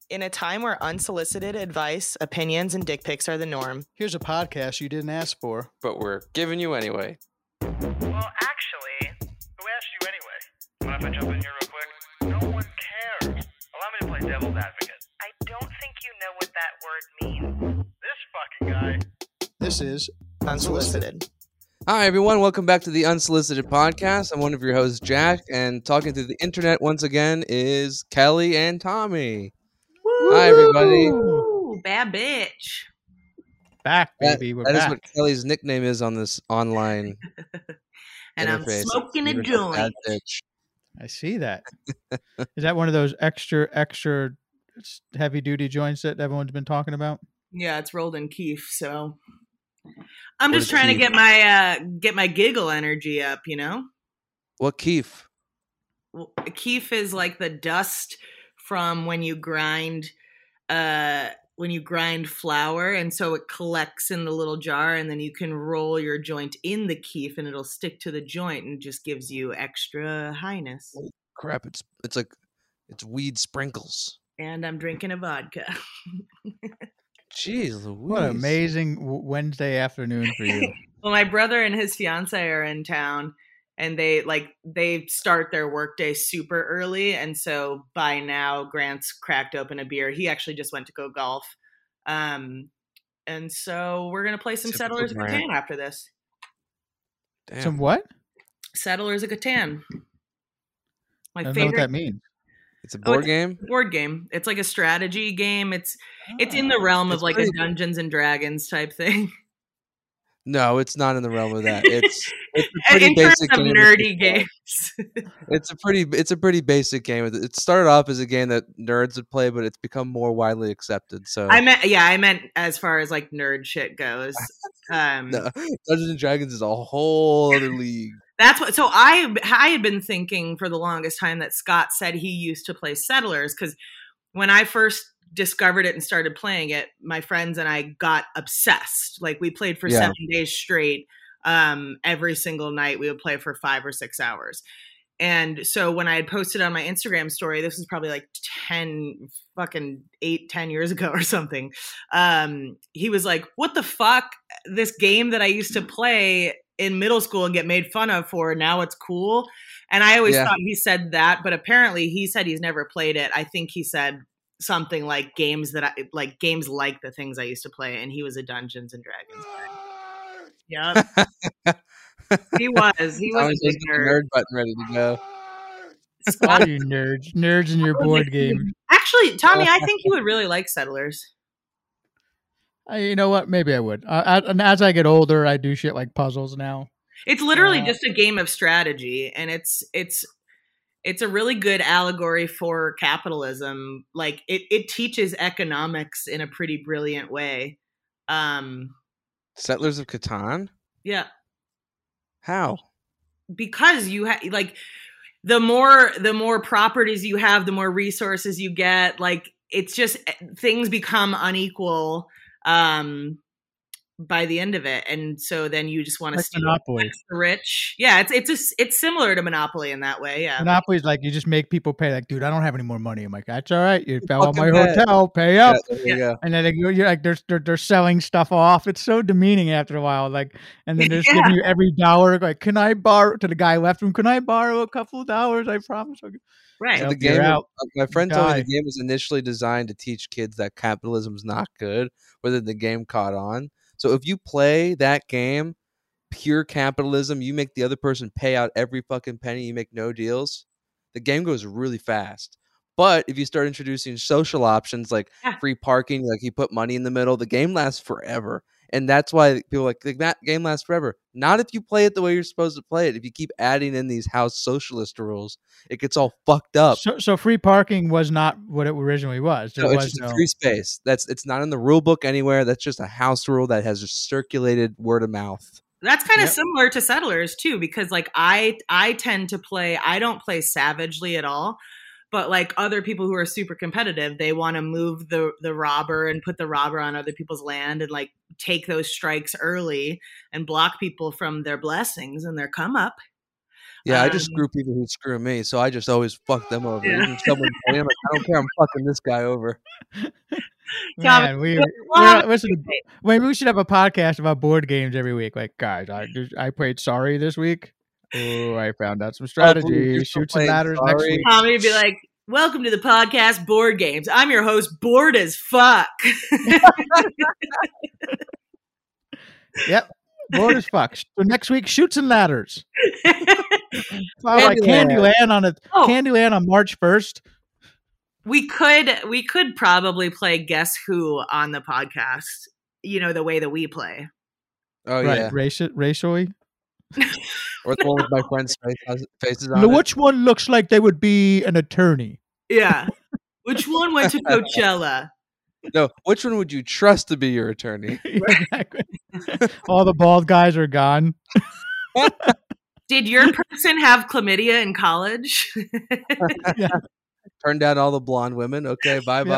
In a time where unsolicited advice, opinions, and dick pics are the norm, Here's a podcast you didn't ask for. But we're giving you anyway. Well, actually, who asked you anyway? Mind if I jump in here real quick? No one cares. Allow me to play devil's advocate. I don't think you know what that word means. This fucking guy. This is unsolicited. Hi, everyone. Welcome back to the Unsolicited Podcast. I'm one of your hosts, Jack, and talking through the internet once again is Kelly and Tommy. Woo! Hi, everybody. Ooh, bad bitch. back, baby. We're That is back. what Kelly's nickname is on this online And interface. I'm smoking a You're joint. bad bitch. I see that. Is that one of those extra heavy duty joints that everyone's been talking about? Yeah, it's rolled in keef, so I'm What just is trying keef? to get my giggle energy up, you know? What Keef? Well, keef is like the dust from when you grind flour, and so it collects in the little jar, and then you can roll your joint in the keef and it'll stick to the joint and just gives you extra highness. Crap, it's like it's weed sprinkles. And I'm drinking a vodka. Jeez Louise. What an amazing Wednesday afternoon for you. Well, my brother and his fiance are in town, and they start their workday super early, and so by now Grant's cracked open a beer. He actually just went to go golf, and so we're gonna play some Typical Settlers of Grant. Catan after this. Damn. Some what? Settlers of Catan, my I don't know what favorite that means. It's a board game? board game. It's like a strategy game. It's in the realm of It's like pretty- a Dungeons and Dragons type thing. No, it's not in the realm of that. It's a pretty In terms basic of game. nerdy games. It's a pretty basic game. It started off as a game that nerds would play, but it's become more widely accepted. So I meant as far as like nerd shit goes. No, Dungeons and Dragons is a whole other league. That's what. So I had been thinking for the longest time that Scott said he used to play Settlers, because when I first discovered it and started playing it, my friends and I got obsessed. Like we played for Yeah. 7 days straight. Every single night we would play for 5 or 6 hours. And so when I had posted on my Instagram story, this was probably like 10 years ago or something. He was like, "What the fuck? This game that I used to play in middle school and get made fun of for, now it's cool." And I always Yeah. thought he said that, but apparently he said he's never played it. I think he said something like games like the things I used to play, and he was a Dungeons and Dragons guy. Yeah. He was a Tommy's big got the nerd. nerd button ready to go. All you nerds in your board game. Actually, Tommy, I think you would really like Settlers. You know what? Maybe I would. And as I get older, I do shit like puzzles now. It's literally Yeah. just a game of strategy, and it's a really good allegory for capitalism. Like it teaches economics in a pretty brilliant way. Settlers of Catan? Yeah, How? because you have like the more properties you have, the more resources you get. Like it's just things become unequal by the end of it, and so then you just want to Like steal Monopoly. the rich. Yeah, it's similar to Monopoly in that way. Yeah. Monopoly's like you just make people pay. Like, dude, I don't have any more money. I'm like, that's all right. You fell on my Fucking bet. hotel. Pay up. Yeah, there you go. And then you're like, they're selling stuff off. It's so demeaning after a while. Like, and then they're just giving you every dollar. Like, can I borrow to the guy left from? Can I borrow a couple of dollars? I promise. Right. Yep. The You're game, out. my friend told me Die. the game was initially designed to teach kids that capitalism's not good, but then the game caught on. So if you play that game, pure capitalism, you make the other person pay out every fucking penny, you make no deals, the game goes really fast. But if you start introducing social options like Yeah. free parking, like you put money in the middle, the game lasts forever. And that's why people are like that game lasts forever. Not if you play it the way you're supposed to play it. If you keep adding in these house socialist rules, it gets all fucked up. So free parking was not what it originally was. There No, it's was just a free space. It's not in the rule book anywhere. That's just a house rule that has just circulated word of mouth. That's kind of Yep. similar to Settlers too, because like I tend to play. I don't play savagely at all, but like other people who are super competitive, they want to move the robber and put the robber on other people's land and like take those strikes early and block people from their blessings and their come up. Yeah, I just screw people who screw me, so I just always fuck them over. Yeah. Even if someone, I'm like, I don't care, I'm fucking this guy over. Man, We'll have maybe we should have a podcast about board games every week. Like, guys, I played Sorry this week. Oh, I found out some strategy. you're still Shoots and playing ladders next Sorry? week. Tommy would be like, welcome to the podcast Board Games. I'm your host, bored as fuck. Yep. Bored as fuck. So next week, Shoots and Ladders. Followed by Candyland on Candyland on March 1st. We could probably play Guess Who on the podcast, the way that we play. Oh, Right. yeah. Racially. Or the one with my friend's faces on Now, it. which one looks like they would be an attorney? Yeah. Which one went to Coachella? No, which one would you trust to be your attorney? Exactly. All the bald guys are gone. Did your person have chlamydia in college? Turn down all the blonde women. Okay, bye-bye.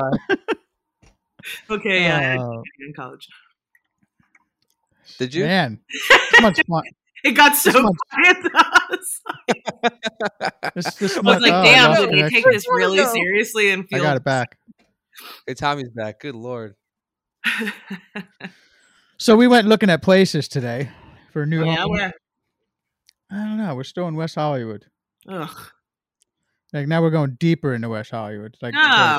Okay, yeah. Oh, In college. Did you? man. This month's fun. It got so This month- quiet to us. This I was month- like, oh, damn, lost did you take connection. this really seriously and I feel got it back. Hey, Tommy's back. Good Lord. So we went looking at places today for a new Yeah, home. where? I don't know. We're still in West Hollywood. Ugh. Like now we're going deeper into West Hollywood. Like, No.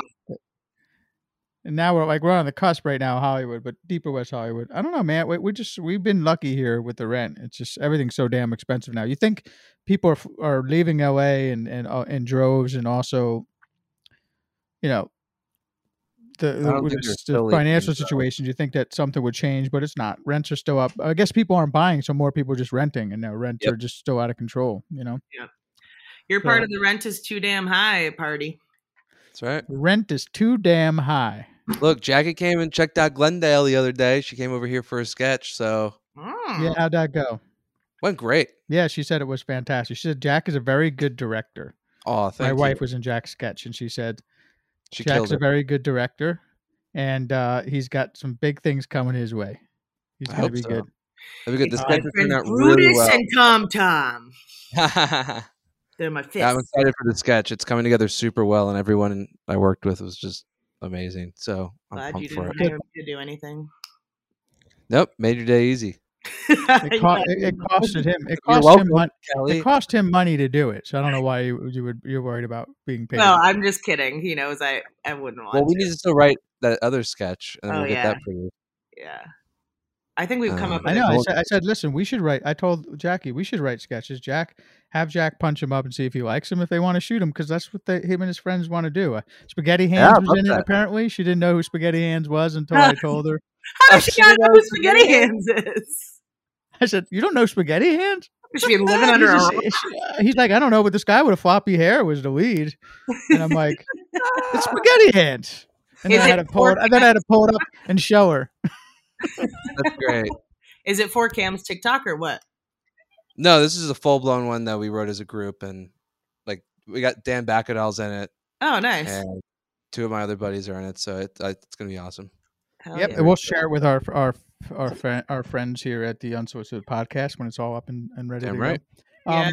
and now we're on the cusp right now, Hollywood, but deeper West Hollywood. I don't know, man. We've been lucky here with the rent. It's just everything's so damn expensive now. You think people are leaving LA and in droves, and also, I don't think they're the still financial leaving, though. situations. You think that something would change, but it's not. Rents are still up. I guess people aren't buying, so more people are just renting, and now rents are just still out of control. You're part of the rent is too damn high party. That's right. Rent is too damn high. Look, Jackie came and checked out Glendale the other day. She came over here for a sketch, so Yeah, how'd that go? went great. Yeah, she said it was fantastic. She said Jack is a very good director. Oh, thank you. My wife was in Jack's sketch, and she said She Jack's killed a it. very good director, and he's got some big things coming his way. He's I going to hope be so. good. That'd be good. The My sketch friend turned out Brutus really well. and Tom Tom. They're my fists. Yeah, I'm excited for the sketch. It's coming together super well, and everyone I worked with was just amazing. So I'm Glad you pumped for didn't it. hire me to do anything. Nope, made your day easy. It costed him. It You're cost welcome, him money. Kelly. It cost him money to do it. So I don't know why you're worried about being paid. No, I'm just kidding. He knows I wouldn't want Well, we to. need to still write that other sketch, and then Oh, we'll get yeah. that produced. Yeah. I think we've come up I with I know. a I said, listen, we should write. I told Jackie we should write sketches. Have Jack punch him up and see if he likes him. If they want to shoot him, because that's what him and his friends want to do. Spaghetti Hands was love in it. that. Apparently, she didn't know who Spaghetti Hands was until I told her. How does she not know who Spaghetti Hands is? I said, "You don't know Spaghetti Hands?" She been living under a rock. He's like, "I don't know, but this guy with a floppy hair was the lead." And I'm like, "It's Spaghetti Hands." And then I had to pull it up and show her. That's great. Is it for Cam's TikTok or what? No, this is a full blown one that we wrote as a group, and like we got Dan Bacadal's in it, Oh, nice. and two of my other buddies are in it, so it's gonna be awesome. Hell Yep, yeah. and we'll share it with our friends here at the Unsolicited Podcast when it's all up and ready Damn to right. go. Yeah.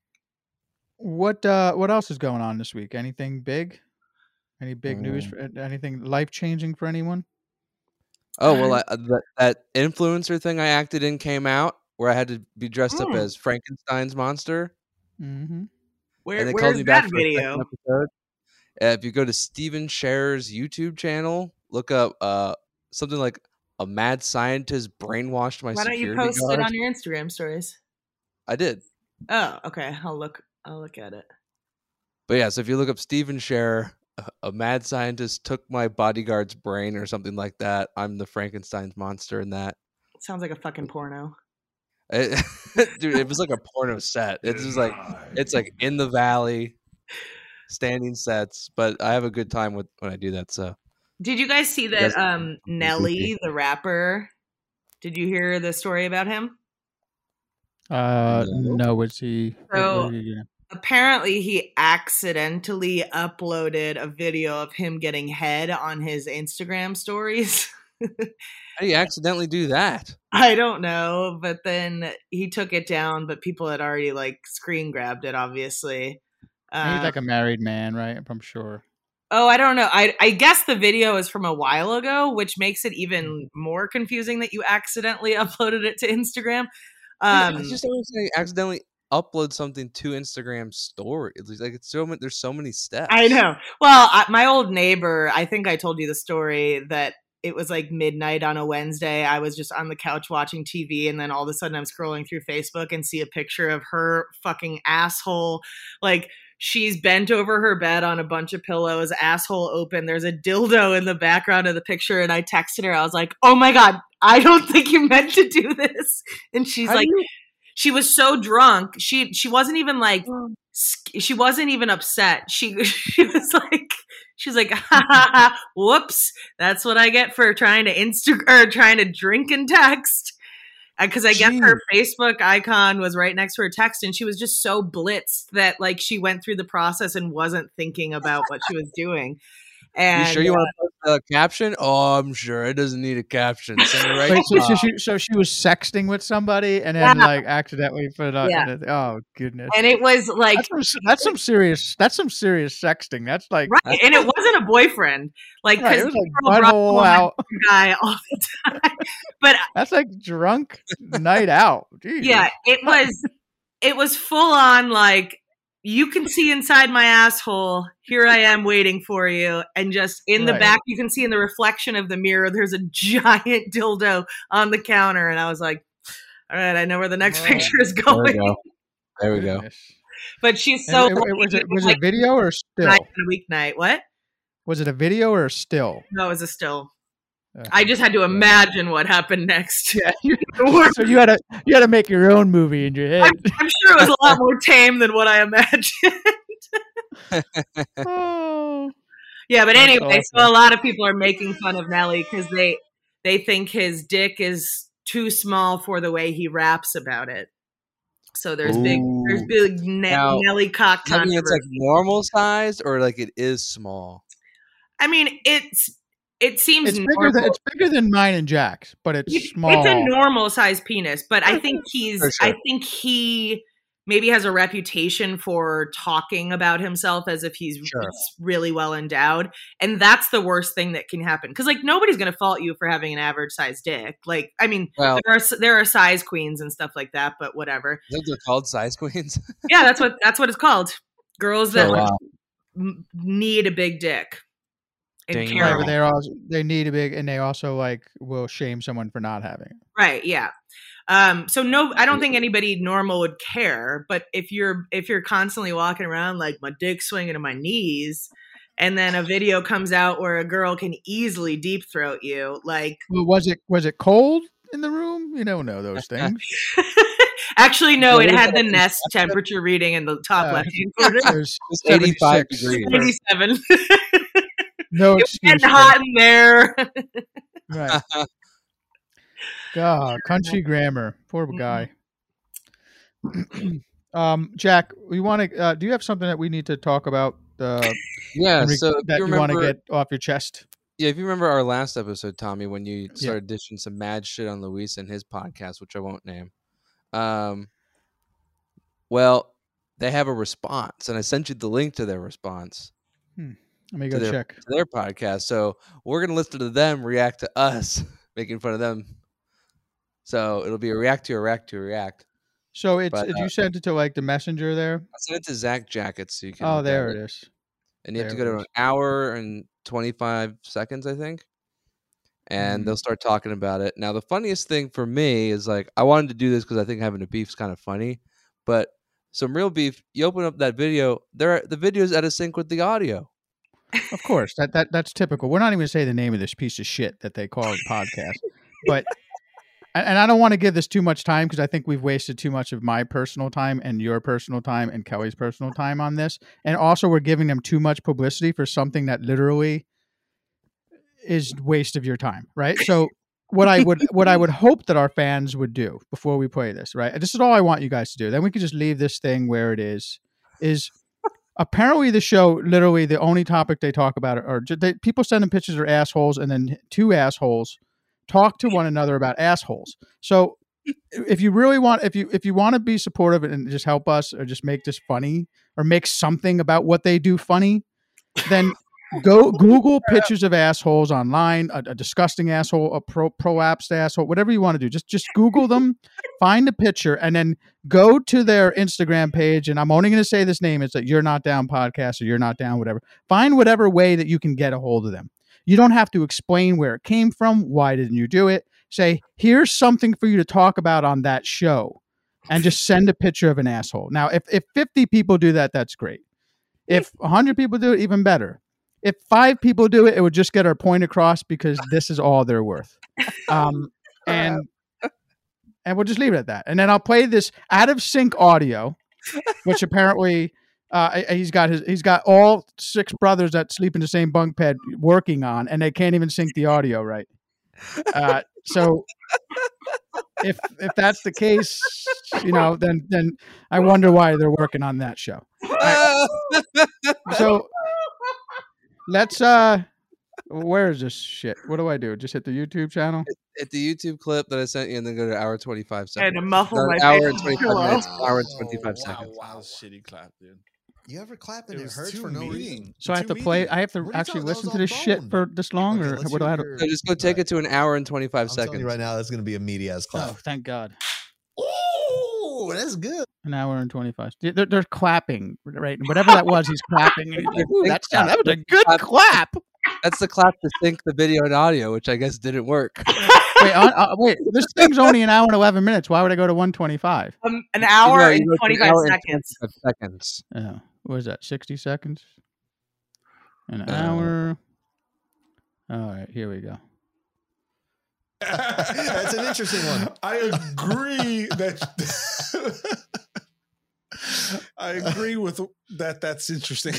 What else is going on this week? Anything big? Any big news? Mm. Anything life changing for anyone? Oh well, that influencer thing I acted in came out where I had to be dressed up as Frankenstein's monster, Mm-hmm. and Where, they called where's me that back for a video? second episode. If you go to Steven Scherer's YouTube channel, look up something like a mad scientist brainwashed my Why don't security you post guard. it on your Instagram stories? I did. Oh, okay. I'll look at it. But yeah, so if you look up Steven Scherer, a mad scientist took my bodyguard's brain or something like that. I'm the Frankenstein's monster in that. Sounds like a fucking porno. Dude, it was like a porno set. It's just like in the valley, standing sets. But I have a good time when I do that. So Did you guys see Yes. that Nelly, the rapper? Did you hear the story about him? No, was he? So- Apparently, he accidentally uploaded a video of him getting head on his Instagram stories. How do you accidentally do that? I don't know, but then he took it down, but people had already like screen grabbed it, obviously. He's like a married man, right? I'm sure. Oh, I don't know. I guess the video is from a while ago, which makes it even more confusing that you accidentally uploaded it to Instagram. I just don't understand. You accidentally upload something to Instagram story. It's like it's so many, there's so many steps. I know. Well, my old neighbor, I think I told you the story that it was like midnight on a Wednesday. I was just on the couch watching TV, and then all of a sudden I'm scrolling through Facebook and see a picture of her fucking asshole. Like, she's bent over her bed on a bunch of pillows, asshole open. There's a dildo in the background of the picture. And I texted her. I was like, oh my God, I don't think you meant to do this. And she's like, she was so drunk. She wasn't even like, she wasn't even upset. She was like, she's like, ha, ha, ha, whoops. That's what I get for trying to trying to drink and text. Because I guess her Facebook icon was right next to her text, and she was just so blitzed that like she went through the process and wasn't thinking about what she was doing. And you sure you want to put a caption? Oh, I'm sure it doesn't need a caption. Send it right. Wait, so she was sexting with somebody and then like accidentally put it on. Yeah. Oh goodness! And it was like that's some serious sexting. That's like right, and it wasn't a boyfriend. Like right, because it was like butthole out guy all the time. But that's like drunk night out. Jesus. Yeah, it was full on like, you can see inside my asshole. Here I am waiting for you. And just in the back, you can see in the reflection of the mirror, there's a giant dildo on the counter. And I was like, all right, I know where the next picture is going. There we go. But she's so... Was it video or still? A weeknight. What? Was it a video or a still? No, it was a still. I just had to imagine what happened next. Yeah, so you had to make your own movie in your head. I'm sure it was a lot more tame than what I imagined. Oh. Yeah, but anyway, so a lot of people are making fun of Nelly because they think his dick is too small for the way he raps about it. So there's big Nelly cock controversy. I mean, it's like normal size or like it is small. I mean, it seems it's bigger than mine and Jack's, but it's small. It's a normal size penis, but I think he maybe has a reputation for talking about himself as if he's really well endowed, and that's the worst thing that can happen. Because like nobody's going to fault you for having an average size dick. Like I mean, there are size queens and stuff like that, but whatever. Is that what they're called, size queens? Yeah, that's what it's called. Girls that need a big dick. They need a big, and they also like will shame someone for not having it. Right. Yeah. So no, I don't think anybody normal would care. But if you're constantly walking around like my dick swinging to my knees, and then a video comes out where a girl can easily deep throat you, like was it cold in the room? You don't know those things. Actually, no. It had the Nest temperature reading in the top left-hand corner. It was 85 degrees. 87. No excuse. It's getting hot in there. Right. God, country grammar. Poor guy. Jack, we want to. Do you have something that we need to talk about? So that you want to get off your chest. Yeah, if you remember our last episode, Tommy, when you started dishing some mad shit on Luis and his podcast, which I won't name. Well, they have a response, and I sent you the link to their response. Let me go check to their podcast. So we're gonna listen to them react to us making fun of them. So it'll be a react to a react to a react. So did you send it to like the messenger there? I sent it to Zach Jackets. So you can. Oh, there it is. And you have to go to an hour and 25 seconds, I think. And they'll start talking about it. Now, the funniest thing for me is like I wanted to do this because I think having a beef is kind of funny, but some real beef. You open up that video, the video's out of sync with the audio. Of course, that's typical. We're not even going to say the name of this piece of shit that they call a podcast, but and I don't want to give this too much time because I think we've wasted too much of my personal time and your personal time and Kelly's personal time on this, and also we're giving them too much publicity for something that literally is waste of your time, right? So what I would hope that our fans would do before we play this, right? This is all I want you guys to do. Then we can just leave this thing where it is. Apparently the show, literally the only topic they talk about are people sending pictures of assholes, and then two assholes talk to one another about assholes. So if you really want, if you want to be supportive and just help us or just make this funny or make something about what they do funny, then go Google pictures of assholes online, a disgusting asshole, a prolapsed asshole, whatever you want to do. Just Google them, find a picture, and then go to their Instagram page. And I'm only going to say this name. It's like You're Not Down Podcast or You're Not Down, whatever. Find whatever way that you can get a hold of them. You don't have to explain where it came from. Why didn't you do it? Say, here's something for you to talk about on that show, and just send a picture of an asshole. Now, if 50 people do that, that's great. If 100 people do it, even better. If 5 people do it, it would just get our point across because this is all they're worth. And we'll just leave it at that. And then I'll play this out of sync audio, which apparently he's got all 6 brothers that sleep in the same bunk bed working on, and they can't even sync the audio right. So if that's the case, then I wonder why they're working on that show. So let's where is this shit? What do I do? Just hit the YouTube channel? Hit the YouTube clip that I sent you and then go to hour 25 seconds. And to muffle Not my hour face and 25 pillow. minutes, hour and 25 seconds. Wow, shitty clap, dude. You ever clap and it was hurts too for no mean. reason? So I have to Too play. meaty. I have to What are you actually talking- that listen was to on this shit bone. for this long, Okay, or let's what do I have to? hear So just go take it to an hour and 25 I'm telling seconds. you right now, that's going to be a meaty ass clap. Oh, thank God! Oh, that's good. An hour and 25. They're clapping, right? Whatever that was, he's clapping. Ooh, that was a good clap. That's the clap to sync the video and audio, which I guess didn't work. Wait, this thing's only an hour and 11 minutes. Why would I go to 125? An hour No, and you go to 25 an hour and seconds. 25 seconds. Oh, what is that? 60 seconds? An hour. All right, here we go. That's an interesting one. I agree that I agree with that. That's interesting.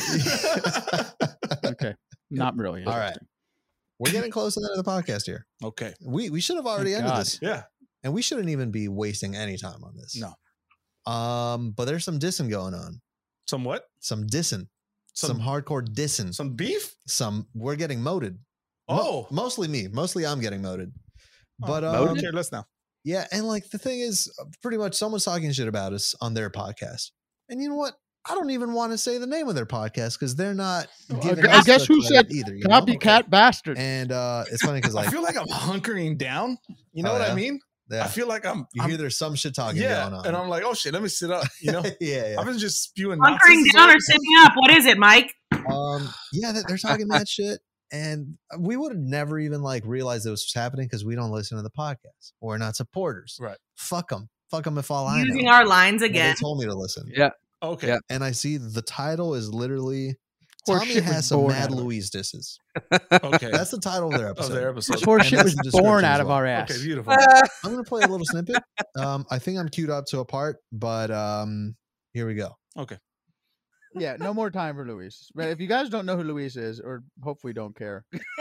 Okay, not really. All right. We're getting close to the end of the podcast here. Okay. We should have already Thank ended God. this. Yeah. And we shouldn't even be wasting any time on this. No. But there's some dissing going on. Some what? Some dissing. Some hardcore dissing. Some beef? We're getting moted. Oh. Mostly me. Mostly I'm getting moted. But Okay, let's now. yeah, and like the thing is, pretty much someone's talking shit about us on their podcast. And you know what? I don't even want to say the name of their podcast because they're not giving I us guess the who credit said either. You know? copycat bastard? And it's funny because I like feel like I'm hunkering down. You know Oh, what I yeah? mean? yeah, I feel like I'm you hear there's some shit talking yeah, going on. and I'm like, oh shit, let me sit up. You know, yeah. I've been just spewing Hunkering nonsense down all or sitting up? What is it, Mike? Yeah, they're talking that shit. And we would have never even like realized that this was happening because we don't listen to the podcast. We're not supporters. Right. Fuck them. Fuck them if all I know. Using our lines Well, again. They told me to listen. Yeah. Okay. Yeah. And I see the title is literally Horse Tommy shit was has some born Mad out of it. Louise disses. Okay. That's the title of their of episode. their episode. This horse And shit that's was the born description out as of well. our ass. Okay, beautiful. I'm going to play a little snippet. I think I'm queued up to a part, but here we go. Okay. Yeah, no more time for Luis. But if you guys don't know who Luis is, or hopefully don't care,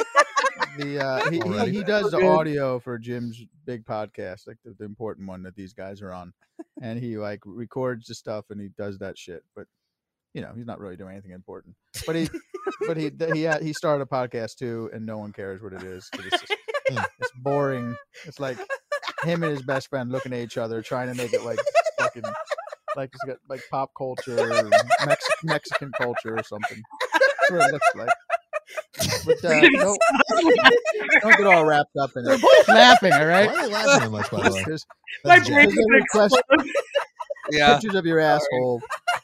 Already. he does the audio for Jim's big podcast, like the important one that these guys are on, and he like records the stuff and he does that shit. But he's not really doing anything important. But he started a podcast too, and no one cares what it is. 'Cause it's boring. It's like him and his best friend looking at each other, trying to make it like fucking. Like it's got like pop culture, or Mexican culture, or something. That's what it looks like. But don't get all wrapped up in it. Laughing, all Why right? are you laughing so much, by the way? There's My That's brain Jack. is request Yeah. pictures of your asshole.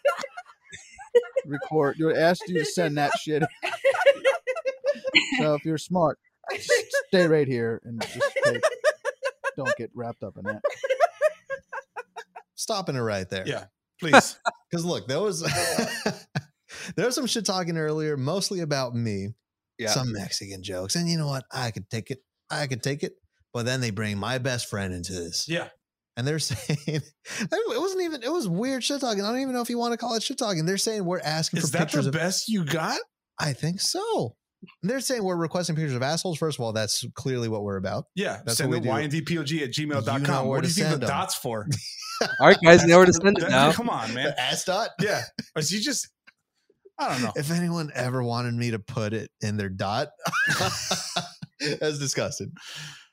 Record. You asked you to send that shit. So if you're smart, just stay right here and just don't get wrapped up in that. Stopping it right there. Yeah, please. Because look, there was some shit talking earlier, mostly about me. Yeah. Some Mexican jokes. And you know what? I could take it. But then they bring my best friend into this. Yeah. And they're saying it was weird shit talking. I don't even know if you want to call it shit talking. They're saying we're asking Is for that pictures the of best you got? I think so. And they're saying we're requesting pictures of assholes. First of all, that's clearly what we're about. Yeah. That's Send what it we do. yndpog@gmail.com. You know where What do to you think send the 'em. dots for? All right, guys, you know where to send it now. Come on, man. The ass dot? Yeah. Or you just, I don't know. If anyone ever wanted me to put it in their dot, that's disgusting.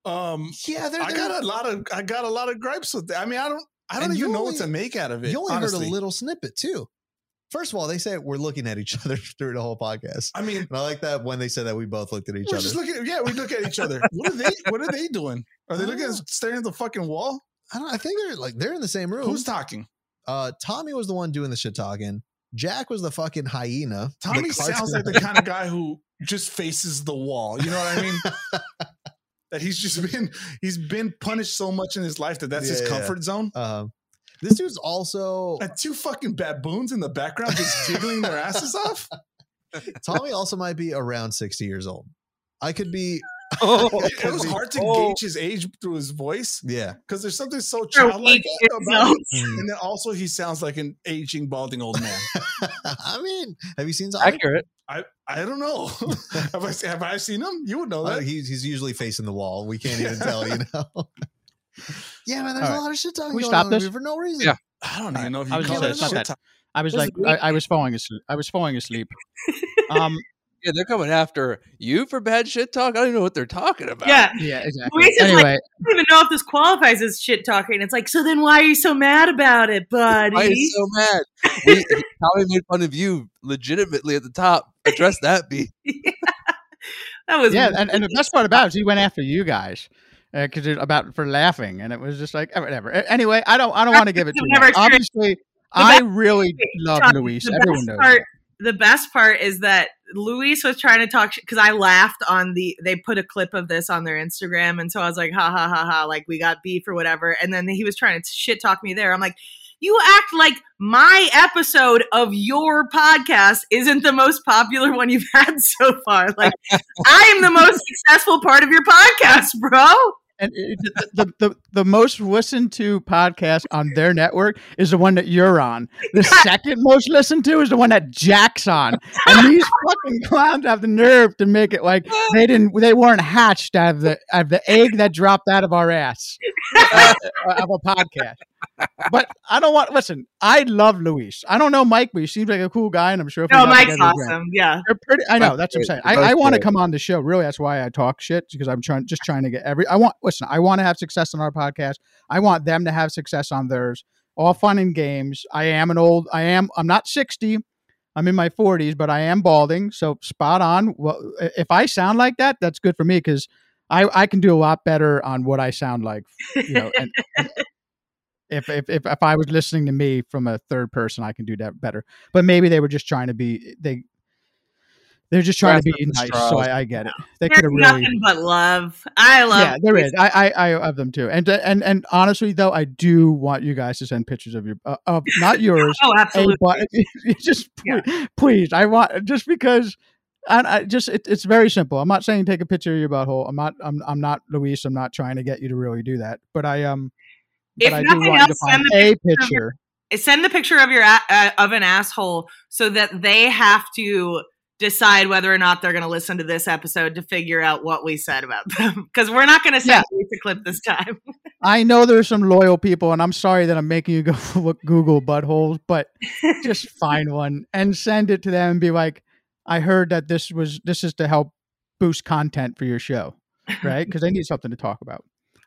Yeah, I got a lot of gripes with that. I mean, I don't And you even know what only- to make out of it. You only honestly. heard a little snippet too. First of all, they say we're looking at each other through the whole podcast. I mean, And I like that when they said that we both looked at each we're other. just looking. Yeah, we look at each other. What are they doing? Are they looking staring at the fucking wall? I think they're in the same room. Who's talking? Tommy was the one doing the shit talking. Jack was the fucking hyena. Tommy The sounds cartoon- like the kind of guy who just faces the wall. You know what I mean? That he's been punished so much in his life that's his Yeah. comfort zone. This dude's also And two fucking baboons in the background just jiggling their asses off. Tommy also might be around 60 years old. I could be It was hard to gauge his age through his voice yeah. because there's something so For childlike weak about him. yourself. And then also he sounds like an aging, balding old man. I mean, have you seen Tommy? Accurate. I don't know. have I seen him? You would know that. He's usually facing the wall. We can't even tell, you know. Yeah, man, there's All a right. lot of shit talking Can we going stop on this? for no reason. Yeah. I don't even know if you I was call gonna it say, it's not shit that- I was This like, is weak. I was falling asleep. I was falling asleep. Yeah, they're coming after you for bad shit talk. I don't even know what they're talking about. Yeah. Yeah, exactly. Luis is Anyway, I don't even know if this qualifies as shit talking. It's like, so then why are you so mad about it, buddy? Why are you so mad? Tommy made fun of you legitimately at the top. Address that, B. That was yeah, and the best part about it is he went after you guys because for laughing, and it was just like whatever. Anyway, I don't want to give it too Never much. sure. Obviously, I really love Tom, Luis. the Everyone best knows. The best part is that Luis was trying to talk because I laughed on they put a clip of this on their Instagram, and so I was like, ha ha ha ha, like we got beef or whatever. And then he was trying to shit talk me there. I'm like, you act like my episode of your podcast isn't the most popular one you've had so far. Like, I am the most successful part of your podcast, bro. And the most listened to podcast on their network is the one that you're on. The second most listened to is the one that Jack's on. And these fucking clowns have the nerve to make it like they weren't hatched out of the egg that dropped out of our ass of a podcast. But I don't want. Listen, I love Luis. I don't know Mike, but he seems like a cool guy, and I'm sure. If we No, got Mike's together again- awesome. Yeah. They're pretty. I know. Both That's what I'm saying. great. I Both want to great. come on the show. Really, that's why I talk shit because I'm trying to get I want to have success on our podcast. I want them to have success on theirs. All fun and games. I'm not 60. I'm in my 40s, but I am balding. So spot on. Well, if I sound like that, that's good for me because I can do a lot better on what I sound like. You know, and if I was listening to me from a third person, I can do that better. But maybe they were just trying to be they're just trying to be Grasping nice. straws. So I get it. They There's could have really. nothing but love. I love. Yeah, there is. I have them too. And honestly, though, I do want you guys to send pictures of your of not yours. Oh, absolutely. But just please, I want just because. I just it's very simple. I'm not saying take a picture of your butthole. I'm not Luis. I'm not trying to get you to really do that. But I If but I do nothing want you to else, find send a the picture. Send the picture of your of an asshole so that they have to decide whether or not they're going to listen to this episode to figure out what we said about them. Because we're not going to send you a clip this time. I know there's some loyal people, and I'm sorry that I'm making you go look Google buttholes, but just find one and send it to them and be like, I heard that this is to help boost content for your show, right? Because they need something to talk about.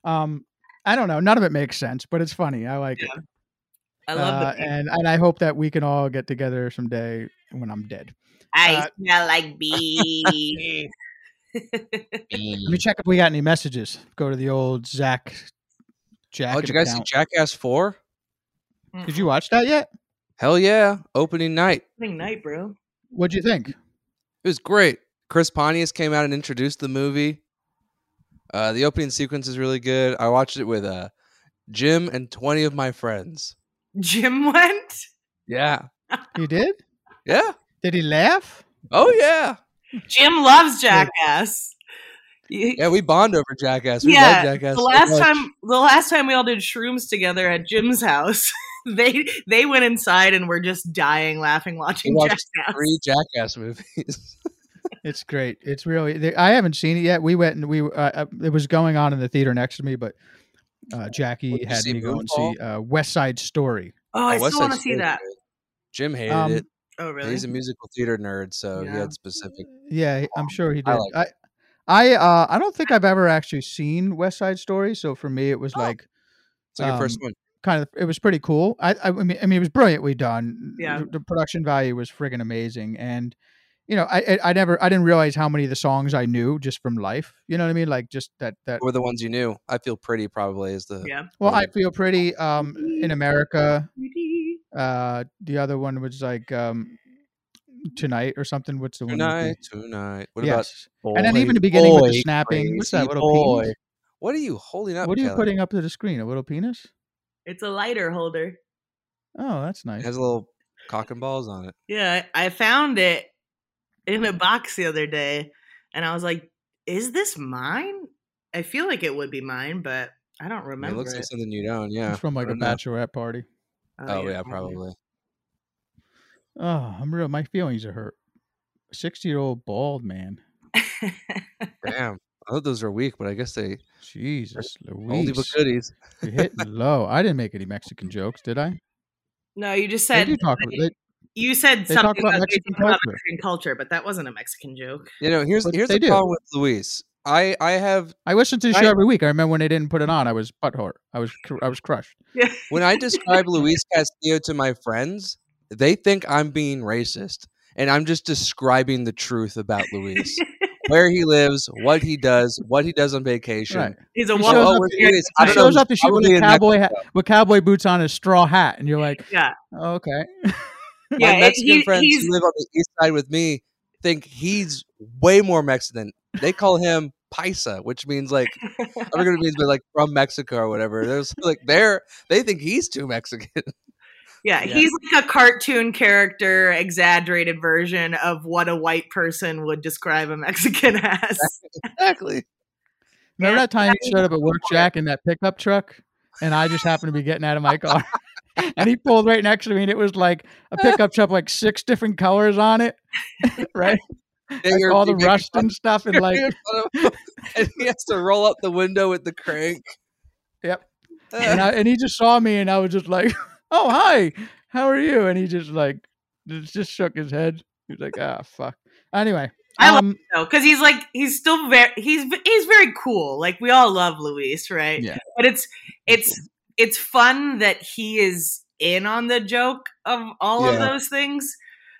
I don't know. None of it makes sense, but it's funny. I like it. I love and I hope that we can all get together someday when I'm dead. I smell like bees. Let me check if we got any messages. Go to the old Jack. Oh, did you guys see Jackass 4? Did you watch that yet? Hell yeah. Opening night. Opening night, bro. What'd you think? It was great. Chris Pontius came out and introduced the movie. The opening sequence is really good. I watched it with Jim and 20 of my friends. Jim went? Yeah. You did? Yeah. Did he laugh? Oh, yeah. Jim loves Jackass. Yeah, we bond over Jackass. We Yeah, love Jackass. the last time we all did shrooms together at Jim's house, they went inside and were just dying laughing watching We watched Jackass. 3 Jackass movies. It's great. It's really. I haven't seen it yet. We went and it was going on in the theater next to me, but Jackie What, did you had see me go and Moonfall? see West Side Story. Oh, I West still want Side to see Story's that. good. Jim hated it. Oh, really? He's a musical theater nerd, so he Yeah. had specific. Yeah, I'm sure he I did. like I don't think I've ever actually seen West Side Story, so for me it was like It's like your first one. kind of, it was pretty cool. I mean it was brilliantly done. Yeah. The production value was friggin' amazing, and you know I didn't realize how many of the songs I knew just from life. You know what I mean? Like just that. What were the ones you knew? I Feel Pretty probably is the. Yeah. Well, I Feel Pretty. In America. The other one was like Tonight or something. What's the one? Tonight. What Yes. about? And then Boy, even the beginning with the boy, snapping. What's that crazy little boy? penis? What are you holding up? What are you Kelly? putting up to the screen? A little penis? It's a lighter holder. Oh, that's It nice. has a little cock and balls on it. Yeah, I found it in a box the other day, and I was like, "Is this mine?" I feel like it would be mine, but I don't I mean, remember it looks like something you own. Yeah. It's from like I a don't know. bachelorette party. Oh yeah, probably. Oh, my feelings are hurt. 60-year-old bald man. Damn. I thought those were weak, but I guess they Jesus, only but Luis. goodies. You're hitting low. I didn't make any Mexican jokes, did I? No, you just They said do talk. you said they talk something about about Mexican they talk about culture. Mexican culture, but that wasn't a Mexican joke. You know, here's But the they do. problem with Luis. I have I listen to the show every week. I remember when they didn't put it on. I was butthurt. I was crushed. Yeah. when I describe Luis Castillo to my friends, they think I'm being racist, and I'm just describing the truth about Luis. Where he lives, what he does on vacation. Right. He's a He walk- shows up- where's he Luis? He I don't know. shows up to He's shoot with probably a in cowboy Mexico. hat, with cowboy boots on, a straw hat, and you're like, Yeah, oh, okay. My yeah. Mexican friends who live on the east side with me think he's way more Mexican. They call him paisa, which means like I forget what it means, but like from Mexico or whatever. There's like they think he's too Mexican. Yeah, he's like a cartoon character, exaggerated version of what a white person would describe a Mexican as. Exactly. Remember that time he showed up at work, Jack, in that pickup truck, and I just happened to be getting out of my car, and he pulled right next to me, and it was like a pickup truck, like 6 different colors on it, right? Like all the rust and stuff, and like, and he has to roll up the window with the crank. yep. And he just saw me, and I was just like, "Oh, hi, how are you?" And he just like just shook his head. He was like, "Ah, fuck." Anyway, I love him though, because he's still he's very cool. Like we all love Luis, right? Yeah. But it's fun that he is in on the joke of all of those things.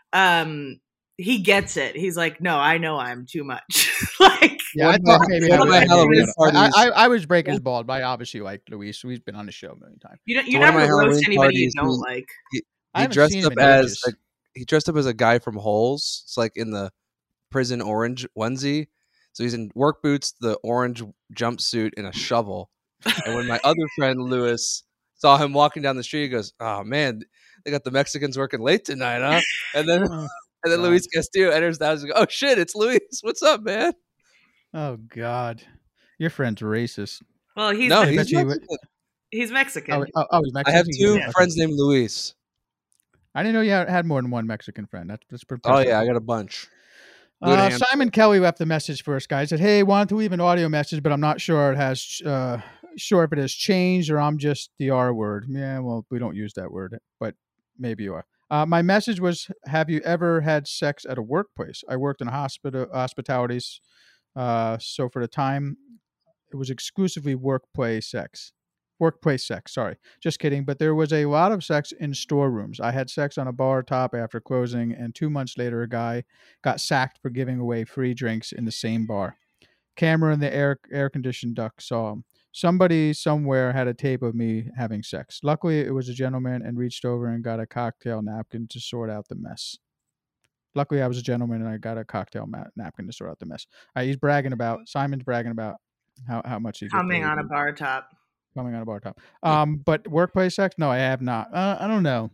He gets it. He's like, no, I know I'm too much. Like, yeah, I One thought of maybe my I was Halloween parties- I was breaker's bald, but I obviously like Luis. He's been on the show a million times. you So one of never my roast Halloween anybody you parties, don't like. I He haven't dressed seen up him in as ages. he dressed up as a guy from Holes. It's like in the prison orange onesie. So he's in work boots, the orange jumpsuit, and a shovel. And when my other friend Lewis saw him walking down the street, he goes, "Oh man, they got the Mexicans working late tonight, huh?" And then Oh, God. Luis Castillo enters the house and goes, "Oh shit, it's Luis. What's up, man?" Oh God, your friend's racist. Well, he's No, I he's bet you- Mexican. he's Mexican. Oh, he's Mexican. I have two Okay. friends named Luis. I didn't know you had more than one Mexican friend. That's pretty Oh impressive. yeah, I got a bunch. Good hand. Simon Kelly left a message for us, guys. Said, "Hey, wanted to leave an audio message, but I'm not sure it has sure if it has changed or I'm just the R word." Yeah, well, we don't use that word, but maybe you are. My message was, "Have you ever had sex at a workplace?" I worked in hospitalities, so for the time, it was exclusively workplace sex. Workplace sex, sorry. Just kidding. But there was a lot of sex in storerooms. I had sex on a bar top after closing, and 2 months later, a guy got sacked for giving away free drinks in the same bar. Camera in the air-conditioned duct saw him. Somebody somewhere had a tape of me having sex. Luckily, it was a gentleman and reached over and got a cocktail napkin to sort out the mess. Luckily, I was a gentleman and I got a cocktail napkin to sort out the mess. Simon's bragging about how much he Coming on a bar top. Coming on a bar top. But workplace sex? No, I have not. I don't know.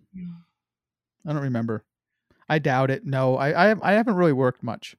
I don't remember. I doubt it. No, I haven't really worked much.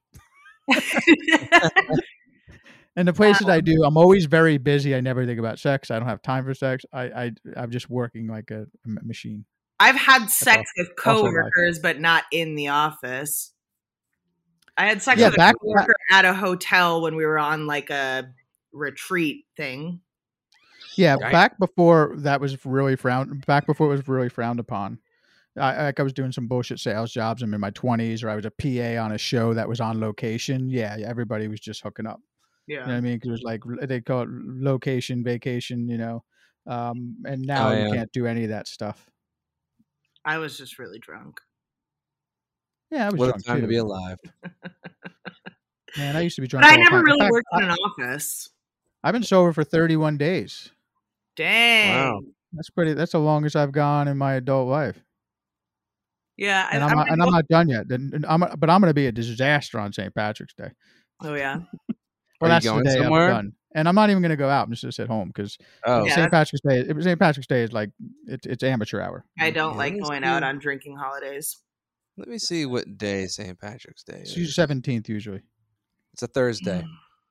And the places I do, I'm always very busy. I never think about sex. I don't have time for sex. I'm just working like a machine. I've had sex with also life. coworkers, but not in the office. I had sex Yeah, with back- a coworker at a hotel when we were on like a retreat thing. Yeah, Right. back before that was really frowned. Back before it was really frowned upon. I was doing some bullshit sales jobs. I'm in my 20s, or I was a PA on a show that was on location. Yeah, everybody was just hooking up. Yeah. You know what I mean? Because it was like they call it location vacation, and now Oh, you yeah. can't do any of that stuff. I was just really drunk. Yeah, I was What a drunk time too. to be alive. Man, I used to be drunk. But I all the never time. In really fact, worked in an office. I've been sober for 31 days. Dang. Wow. That's the longest I've gone in my adult life. Yeah. And I'm not done yet. But I'm going to be a disaster on St. Patrick's Day. Oh, yeah. Well, Are you that's the going day somewhere? I'm done. And I'm not even going to go out. I'm just going to sit home because Oh, Yeah. St. Patrick's Day is like it's amateur hour. I don't Yeah, like let me going see. out on drinking holidays. let me see what day St. Patrick's Day It's is. usually 17th usually. It's a Thursday.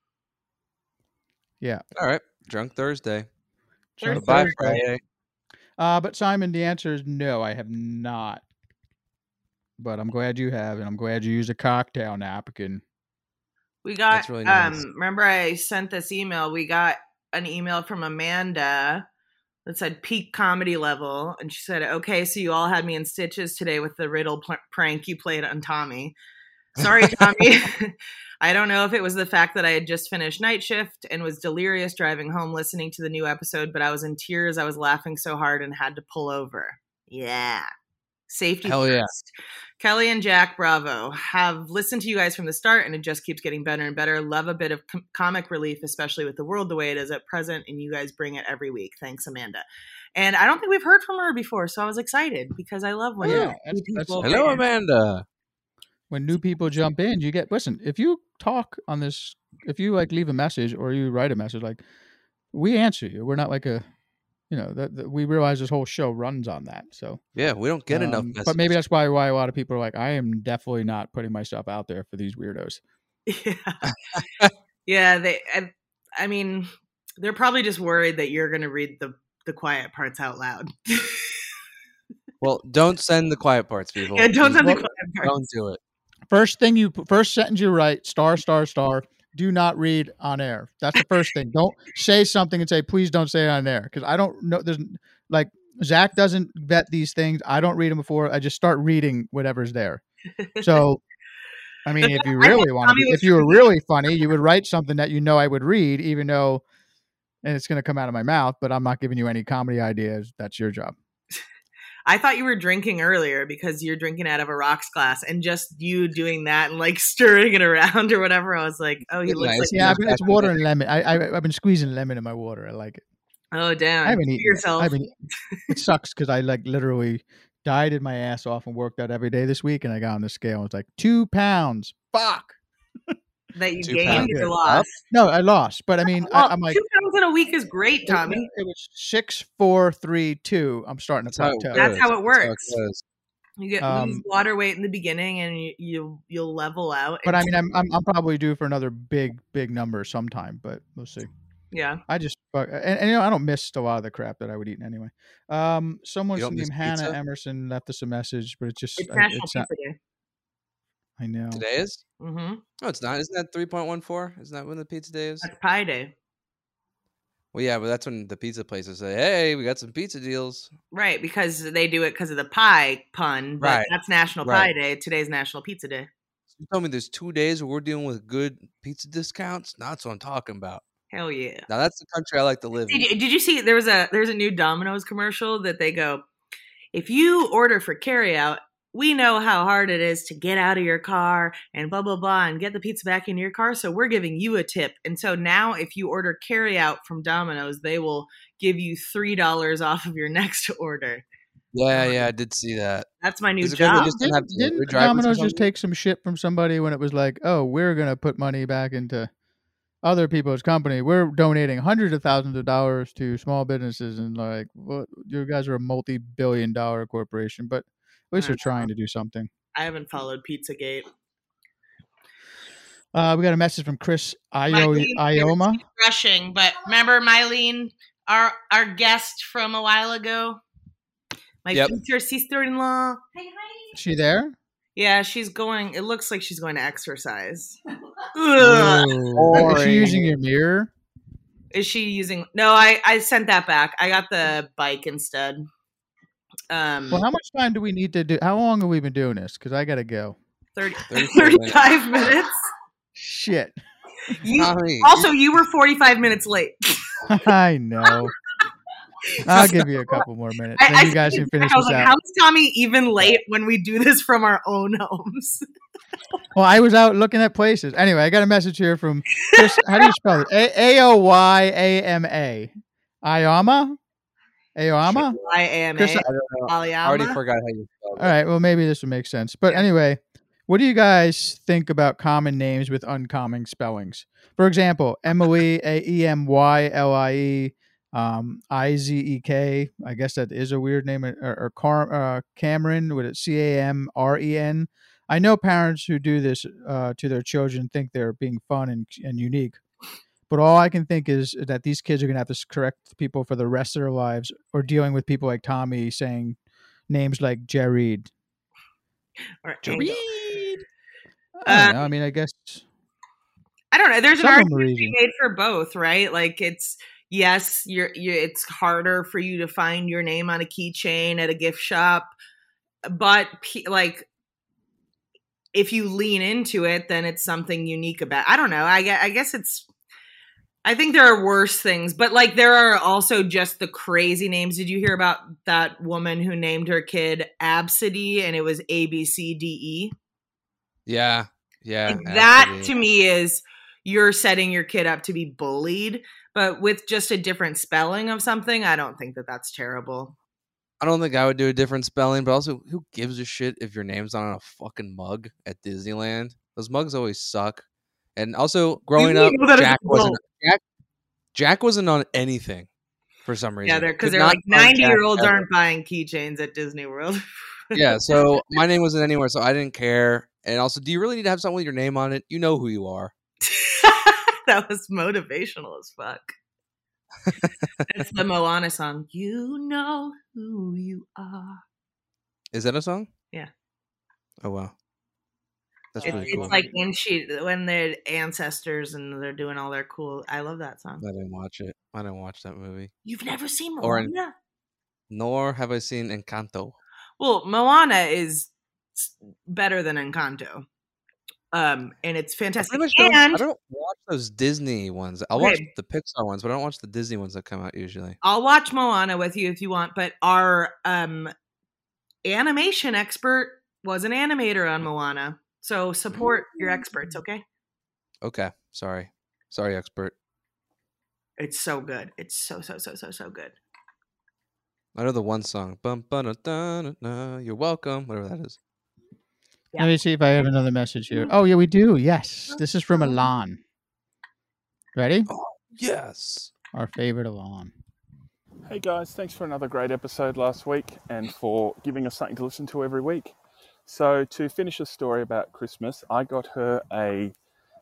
Yeah. All right. Drunk Thursday. Thursday. Goodbye, Thursday. Friday. But Simon, the answer is no. I have not. But I'm glad you have, and I'm glad you used a cocktail napkin. We got, That's really nice. remember I sent this email. We got an email from Amanda that said peak comedy level. And she said, okay, so you all had me in stitches today with the riddle prank you played on Tommy. Sorry, Tommy. I don't know if it was the fact that I had just finished night shift and was delirious driving home listening to the new episode, but I was in tears. I was laughing so hard and had to pull over. Yeah. Safety Hell first. yeah. Kelly and Jack Bravo have listened to you guys from the start, and it just keeps getting better and better. Love a bit of comic relief, especially with the world the way it is at present, and you guys bring it every week. Thanks, Amanda. And I don't think we've heard from her before, so I was excited because I love when Yeah, new that's- people. Hello, Amanda. When new people jump in, listen, if you talk on this, if you like leave a message or you write a message, like we answer you. We're not like that we realize this whole show runs on that. So Yeah, we don't get enough messages. But maybe that's why a lot of people are like, I am definitely not putting myself out there for these weirdos. Yeah, yeah. I mean, they're probably just worried that you're going to read the quiet parts out loud. Well, don't send the quiet parts, people. Yeah, don't send the Don't- quiet parts. Don't do it. First sentence you write, star, star, star. Do not read on air. That's the first thing. Don't say something and say, please don't say it on air. Because I don't know. There's like Zach doesn't vet these things. I don't read them before. I just start reading whatever's there. So, I mean, if you really want to, if you were really funny, you would write something that I would read, even though, and it's going to come out of my mouth, but I'm not giving you any comedy ideas. That's your job. I thought you were drinking earlier because you're drinking out of a rocks glass, and just you doing that and like stirring it around or whatever. I was like, oh, he looks Nice. like Yeah, it's water and lemon. I've been squeezing lemon in my water. I like it. Oh, damn. I haven't Treat eaten yourself. It sucks because I like literally dieted my ass off and worked out every day this week, and I got on the scale and it's like 2 pounds. Fuck. That you 2 gained pounds. or lost. No, I lost. But I mean, Well, I'm like 2 pounds in a week is great, Tommy. It was 6, 4, 3, 2. I'm starting to plateau. That's how it That's works. goes. You get lose water weight in the beginning, and you'll level out. But I mean, I'm probably due for another big number sometime. But we'll see. Yeah. I just and I don't miss a lot of the crap that I would eat anyway. Someone You don't miss named Hannah pizza? Emerson left us a message, but it's just It's National it's not, Pizza Day. I know. Today is? Mm-hmm. No, it's not. Isn't that 3.14? Isn't that when the pizza day is? That's Pie Day. Well, yeah, but that's when the pizza places say, hey, we got some pizza deals. Right, because they do it because of the pie pun. But Right. that's National Right. Pie Day. Today's National Pizza Day. You told me there's 2 days where we're dealing with good pizza discounts? No, that's what I'm talking about. Hell yeah. Now, that's the country I like to live in. Did you see there's a new Domino's commercial that they go, if you order for carryout, we know how hard it is to get out of your car and blah, blah, blah, and get the pizza back in your car. So we're giving you a tip. And so now if you order carryout from Domino's, they will give you $3 off of your next order. Yeah, I did see that. That's my new Is it 'cause they job. just don't have delivery Didn't drivers or Domino's just something? take some shit from somebody when it was like, oh, we're gonna put money back into other people's company. We're donating hundreds of thousands of dollars to small businesses, and like, what? You guys are a multi-billion-dollar corporation, but at least I they're trying to do something. I haven't followed Pizzagate. We got a message from Chris Mylene, Ioma. Rushing, but remember Mylene, our guest from a while ago? My Yep. future sister-in-law. Is she there? Yeah, she's going. It looks like she's going to exercise. Ugh. Is she using your mirror? Is she using? No, I sent that back. I got the bike instead. Well, how much time do we need to do? How long have we been doing this? Because I gotta go. 30, 35 35 minutes. Shit. Tommy, Also, you were 45 minutes late. I know. I'll give you a couple more minutes. Then you guys can finish I was this like, out. how is Tommy even late when we do this from our own homes? Well, I was out looking at places. Anyway, I got a message here from Chris. How do you spell it? Aoyama. Ayama? Ayama? I-A-M-A. Chris, I don't know. I Aliama. already forgot how you spelled all right. Well, maybe this would make sense. But anyway, what do you guys think about common names with uncommon spellings? For example, Emily, Emylie, Izek. I guess that is a weird name. Or Cameron with it, Camren. I know parents who do this to their children think they're being fun and unique. But all I can think is that these kids are going to have to correct people for the rest of their lives, or dealing with people like Tommy saying names like Jared. Or Jared. Angle. I don't know. I mean, I guess I don't know. There's an some of them are argument to easy. be made for both, right? Like it's yes, it's harder for you to find your name on a keychain at a gift shop, but like if you lean into it, then it's something unique about. I don't know. I guess it's. I think there are worse things, but like there are also just the crazy names. Did you hear about that woman who named her kid Absidy and it was ABCDE? Yeah. Like that absolutely. to me is you're setting your kid up to be bullied, but with just a different spelling of something, I don't think that that's terrible. I don't think I would do a different spelling, but also, who gives a shit if your name's not on a fucking mug at Disneyland? Those mugs always suck. And also, growing up, Jack wasn't on anything for some reason. Yeah, because Could they're not like find Jack 90-year-olds ever. aren't buying keychains at Disney World. Yeah, so my name wasn't anywhere, so I didn't care. And also, do you really need to have something with your name on it? You know who you are. That was motivational as fuck. It's the Moana song. You know who you are. Is that a song? Yeah. Oh, wow. That's It's, really cool. it's like when they're ancestors and they're doing all their cool. I love that song. I didn't watch it. I didn't watch that movie. You've never seen Or Moana? Nor have I seen Encanto. Well, Moana is better than Encanto. And it's fantastic. I don't watch those Disney ones. I'll watch Okay. the Pixar ones, but I don't watch the Disney ones that come out usually. I'll watch Moana with you if you want, but our animation expert was an animator on Moana. So support your experts, okay? Okay. Sorry, expert. It's so good. It's so good. I know the one song. Bum, ba-da-da-da-da, you're welcome. Whatever that is. Let me see if I have another message here. Oh, yeah, we do. Yes. This is from Alon. Ready? Yes. Our favorite Alon. Hey guys, thanks for another great episode last week and for giving us something to listen to every week. So to finish a story about Christmas, I got her a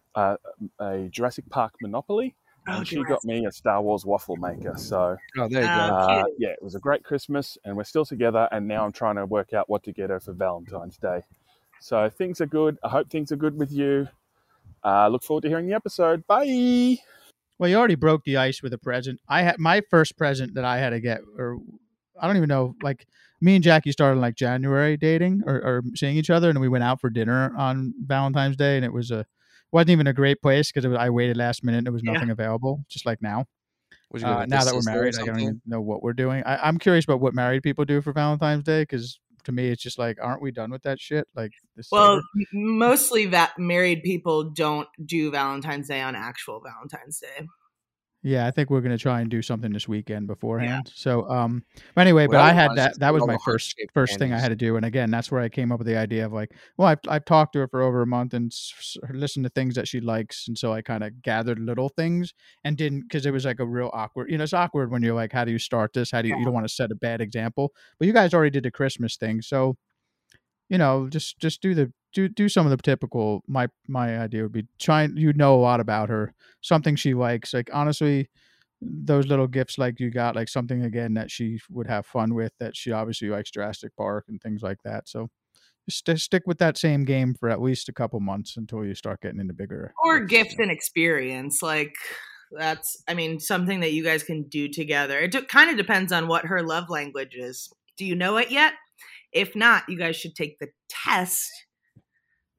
Jurassic Park Monopoly, and she got me a Star Wars waffle maker. So Oh, there you go. Cute. yeah, it was a great Christmas, and we're still together. And now I'm trying to work out what to get her for Valentine's Day. So things are good. I hope things are good with you. Look forward to hearing the episode. Bye. Well, you already broke the ice with a present. I had my first present that I had to get, or I don't even know, like me and Jackie started in like January dating or seeing each other, and we went out for dinner on Valentine's Day, and it wasn't even a great place because I waited last minute and there was nothing available, just like now. Would you get, like, Now a that we're sister or married, I don't something? even know what we're doing. I'm curious about what married people do for Valentine's Day, because to me, it's just like, aren't we done with that shit? Like, this is Well, over. mostly married people don't do Valentine's Day on actual Valentine's Day. Yeah, I think we're gonna try and do something this weekend beforehand. So, but anyway, What but I I had want is that. just That was all my the heart-shaped first thing I had to do. And again, that's where I came up with the idea of like, well, I've talked to her for over a month and listened to things that she likes, and so I kind of gathered little things and didn't, because it was like a real awkward. You know, it's awkward when you're like, how do you start this? How do you don't want to set a bad example? But you guys already did the Christmas thing, so you know, just do some of the typical. My idea would be you know a lot about her, something she likes. Like honestly, those little gifts like you got, like something again that she would have fun with, that she obviously likes Jurassic Park and things like that. So just stick with that same game for at least a couple months until you start getting into bigger. Or gifts, gift you know. and experience. Like that's, I mean, something that you guys can do together. It kind of depends on what her love language is. Do you know it yet? If not, you guys should take the test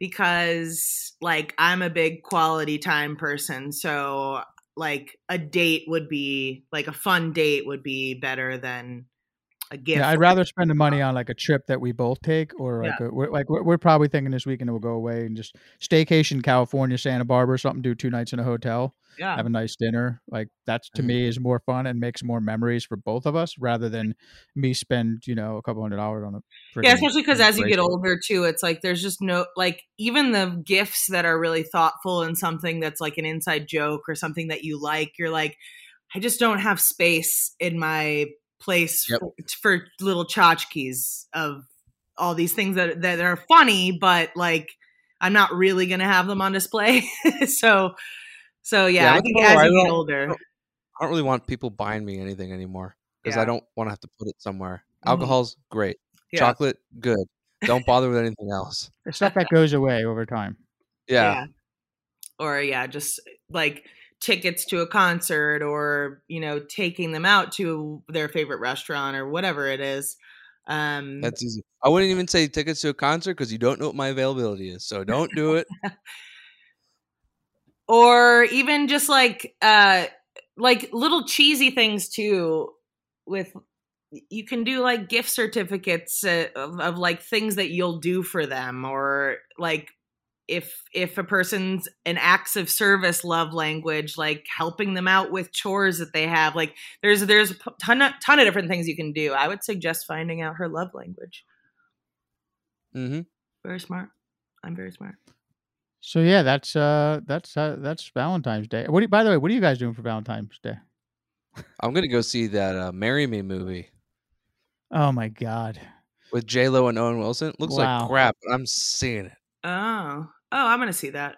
because like I'm a big quality time person. So like a date would be like a fun date would be better than a gift. Yeah, I'd rather spend the money on like a trip that we both take, or like we're probably thinking this weekend we'll go away and just staycation California, Santa Barbara, or something. Do 2 nights in a hotel, have a nice dinner. Like that's to me is more fun and makes more memories for both of us rather than me spend a couple $100 on a. Yeah, especially because as you get older too, it's like there's just no like even the gifts that are really thoughtful and something that's like an inside joke or something that you like. You're like, I just don't have space in my place for little tchotchkes of all these things that are funny, but like I'm not really gonna have them on display. so yeah, I think as you get older, I don't really want people buying me anything anymore because I don't want to have to put it somewhere. Alcohol's great, chocolate good. Don't bother with anything else. The stuff that goes away over time. Or just like tickets to a concert or taking them out to their favorite restaurant or whatever it is. That's easy. I wouldn't even say tickets to a concert because you don't know what my availability is, so don't do it. Or even just like little cheesy things too. With you can do like gift certificates of like things that you'll do for them, or like if a person's an acts of service love language, like helping them out with chores that they have, like there's a ton of different things you can do. I would suggest finding out her love language. Very smart. I'm very smart. So yeah, that's Valentine's Day. By the way, what are you guys doing for Valentine's Day? I'm gonna go see that "Marry Me" movie. Oh my god, with J-Lo and Owen Wilson. Looks like crap, but I'm seeing it. Oh, I'm gonna see that.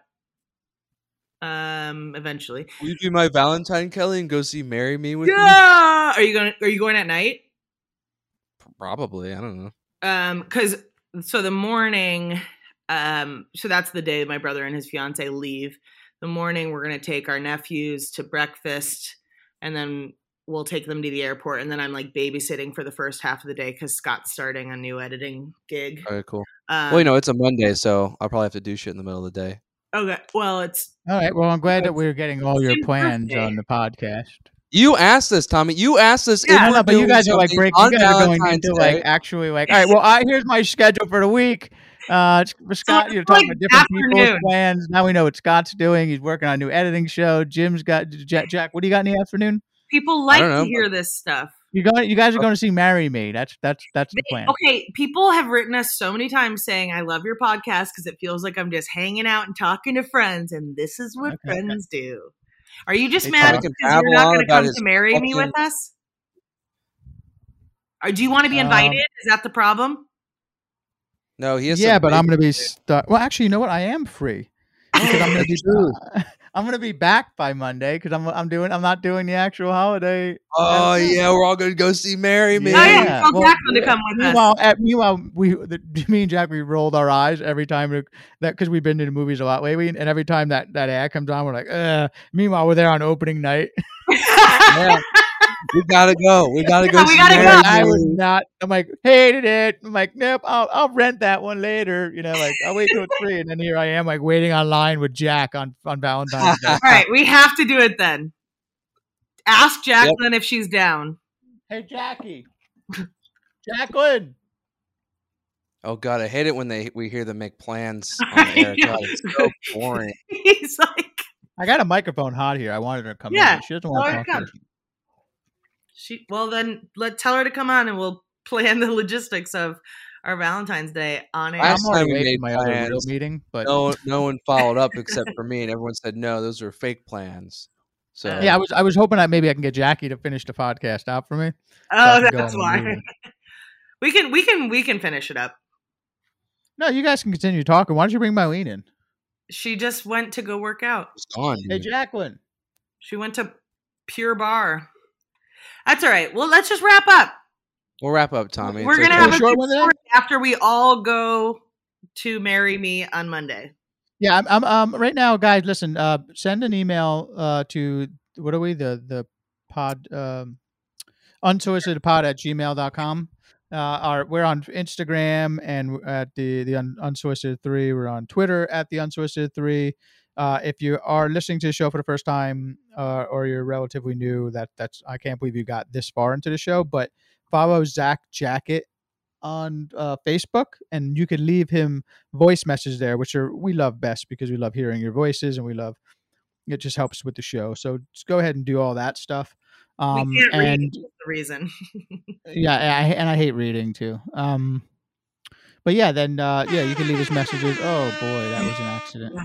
Eventually. Will you be my Valentine, Kelly, and go see "Marry Me" with me? Are you going at night? Probably. I don't know. So the morning, so that's the day my brother and his fiance leave. The morning, we're gonna take our nephews to breakfast, and then we'll take them to the airport. And then I'm like babysitting for the first half of the day because Scott's starting a new editing gig. Okay, cool. Well, it's a Monday, so I'll probably have to do shit in the middle of the day. Okay. Well, it's all right. Well, I'm glad that we're getting all your plans on the podcast. You asked us, Tommy. You asked us. Yeah, no, but you guys are like breaking. You guys are going into like actually like. All right. Well, here's my schedule for the week. Scott, you're talking about different people's plans. Now we know what Scott's doing. He's working on a new editing show. Jim's got Jack. What do you got in the afternoon? People like to hear this stuff. You guys are going to see "Marry Me." That's the plan. Okay, people have written us so many times saying, "I love your podcast because it feels like I'm just hanging out and talking to friends, and this is what friends do." Are you just mad because you're not going to come to marry me with us? Or do you want to be invited? Is that the problem? No, he has. Yeah, but I'm going to be stuck. Well, actually, you know what? I am free. Because I'm going to be back by Monday because I'm not doing the actual holiday. Oh yeah, we're all going to go see "Marry Me." Oh yeah, tell Jacqueline to come with us. Meanwhile, me and Jack, we rolled our eyes every time that because we've been to the movies a lot lately, and every time that ad comes on, we're like, Meanwhile, we're there on opening night. Yeah. We gotta go. We gotta go. I was not. I'm like, hated it. I'm like, nope. I'll rent that one later. Like I'll wait till it's free. And then here I am, like waiting online with Jack on Valentine's Day. All right, we have to do it then. Ask Jacqueline if she's down. Hey, Jackie. Jacqueline. Oh God, I hate it when we hear them make plans on the air. God, it's so boring. He's like, I got a microphone hot here. I wanted her to come in. She doesn't want to talk. Well, then tell her to come on and we'll plan the logistics of our Valentine's Day on air. Last time we made my other real meeting, but no one followed up except for me, and everyone said no, those were fake plans. So yeah, I was hoping that maybe I can get Jackie to finish the podcast out for me. Oh, that's why. We can finish it up. No, you guys can continue talking. Why don't you bring Mylene in? She just went to go work out. It's gone. Hey, Jacqueline. She went to Pure Bar. That's all right. Well, let's just wrap up. We'll wrap up, Tommy. We're gonna have a short one after we all go to Marry Me on Monday. Yeah, I'm right now, guys. Listen, send an email to what are we the pod unsolicitedpod@gmail.com. we're on Instagram and at the Unsolicited 3. We're on Twitter at the Unsolicited 3. If you are listening to the show for the first time or you're relatively new, that's I can't believe you got this far into the show. But follow Zach Jacket on Facebook, and you can leave him voice messages there, which we love best because we love hearing your voices and it just helps with the show. So just go ahead and do all that stuff. We can't read. And That's the reason. yeah, I hate reading too. But yeah, then you can leave us messages. Oh boy, that was an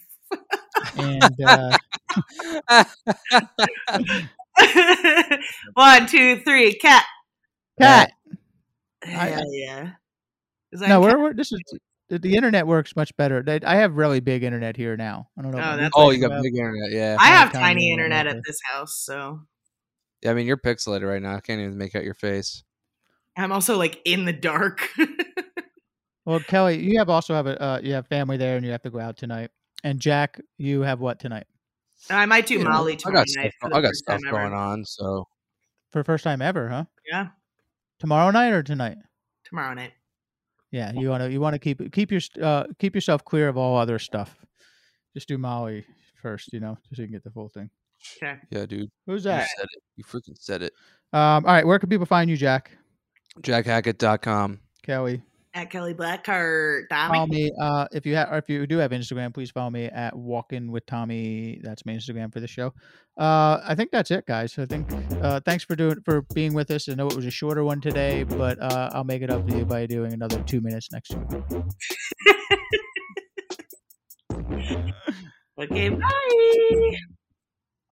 accident. And 1, 2, 3, cat. cat. Yeah. Is that No, cat? we're this is the internet works much better. I have really big internet here now. I don't know. Oh, about that's Oh, you you got guys. big internet, yeah. I have tiny tiny internet internet here. at this house, so Yeah, I mean, you're pixelated right now. I can't even make out your face. I'm also like in the dark. Well, Kelly, you also have you have family there, and you have to go out tonight. And Jack, you have what tonight I might do You know, Molly I tomorrow got night. stuff, for the I got first stuff time ever. going on, so for the first time ever, huh? Yeah, Tomorrow night or tonight? tomorrow night. Yeah, you want to keep yourself clear of all other stuff. Just do Molly first, so you can get the full thing. Okay. yeah, dude. Who's You that? said it. You freaking said it. All right, where can people find you, Jack? JackHackett.com. Kelly, At Kelly Blackheart. follow me. If you do have Instagram, please follow me at Walking with Tommy. That's my Instagram for the show. I think that's it, guys. I think thanks for being with us. I know it was a shorter one today, but I'll make it up to you by doing another 2 minutes next week. Okay, bye.